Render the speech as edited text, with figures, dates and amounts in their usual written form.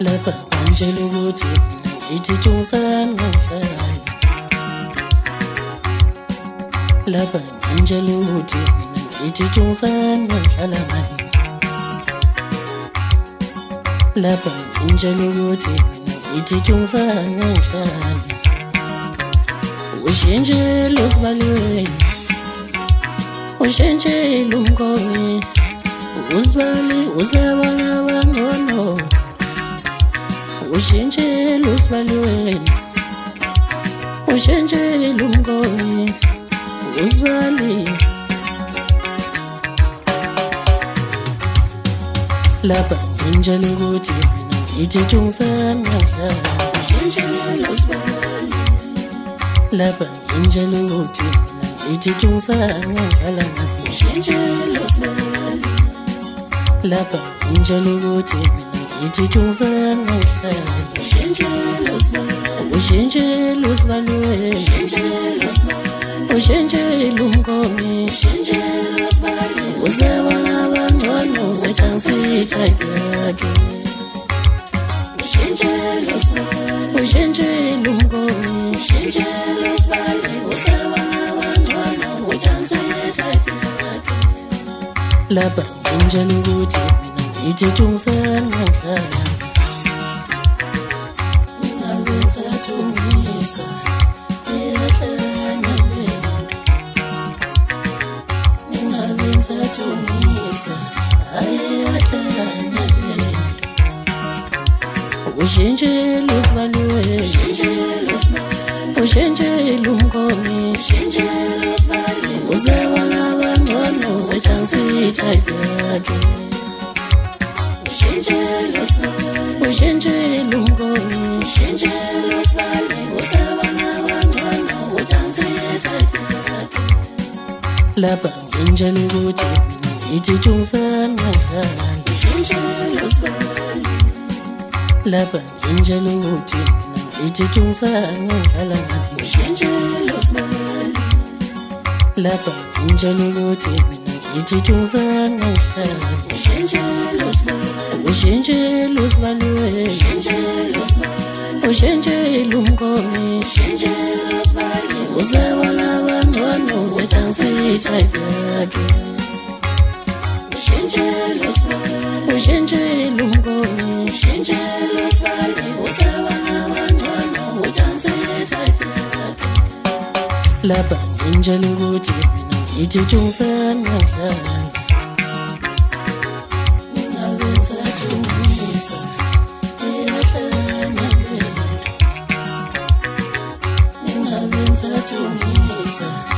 lapha ngitshela ukuthi ngithi tungisangishaya lapha ngitshela ukuthi ngithi tungisangihlala mani lapha ngitshela ukuthi ngithi tungisangihlala ushintshile usibaliweni ushintshile umkhowe usibali usebona bangcono ushintshile usibaliweni ushintshile umkhowe usibali lapha ngitshela ukuthi ngithi tungisangihlala ushintshile usibali lapha ngitshela ukuthi ngithi tungisangihlala ushintshile usibali lapha ngitshela ukuthi ngithi tungisangihlala ushintshile usibali ushintshile usibali ushintshile umkhowe ushintshile usibali usebona bangcono usethangsitha yakhe ushintshile usibali ushintshile umkhowe ushintshile usibali usebona bangcono usethangsitha yakhe lapha ngitshela ukuthi ngithi tungisangihlala ngingabenza thungisa iyahlanya ngingabenza thungisa iyahlanya ushintshile usibaliwe ushintshile umkhowe ushintshile usibali usebona bangcono usethangsitha yakhe ushintshile usibali ushintshile umkhowe ushintshile usibali usebona bangcono usethangsitha yakhe lapha ngitshela ukuthi ngithi tungisangihlala ushintshile usibali lapha ngitshela ukuthi ngithi tungisangihlala ushintshile usibali lapha ngitshela ukuthi ngithi tungisangihlala ushintshile usibali ushintshile usibali ushintshile umkhowe ushintshile usibali usebona bangcono usethangsitha yakhe ushintshile usibali ushintshile umkhowe ushintshile usibali usebona bangcono usethangsitha yakhe lapha ngitshela ukuthi ngithi tungisangihlala ngingabenza thungisa iyahlanya ngingabenza thungisa